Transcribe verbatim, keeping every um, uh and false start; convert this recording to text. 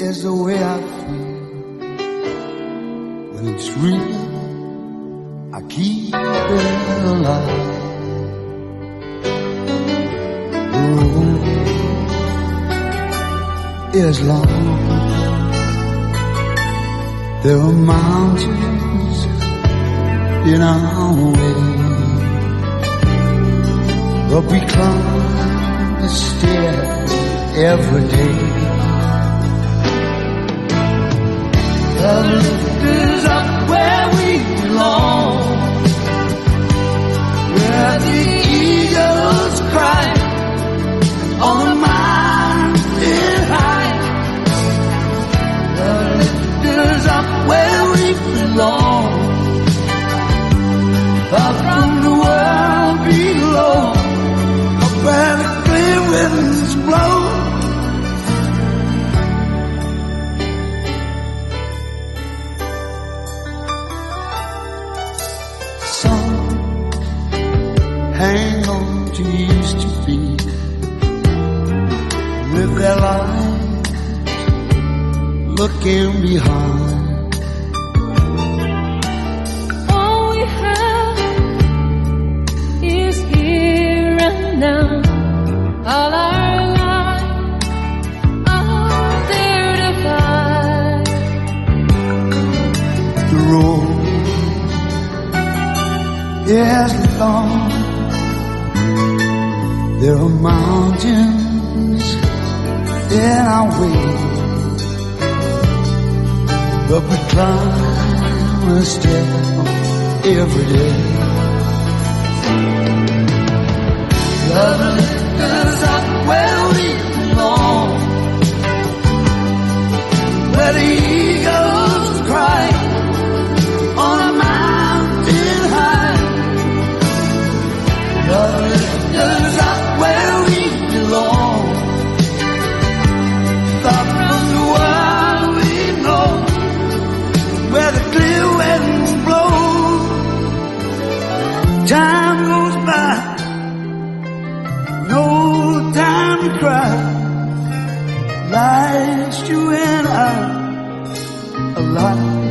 is the way I feel. When it's real, I keep it alive. The road is long. There are mountains in our way, but we climb the stair every day. The lift is up where we belong, where the eagles cry on the mountain high. The lift is up where we belong, far from the world below, up where the clear winds blow. Hang on to used to be, live their lives looking behind. All we have is here and now. All our lives are there to find. The road is long. There are mountains in our way, but we climb a step every day. The lift is up where we belong, where the eagles cry on a mountain high. The lift is up where we belong, far from the world we know, where the clear winds blow. Time goes by, no time to cry. Life's you and I, a lot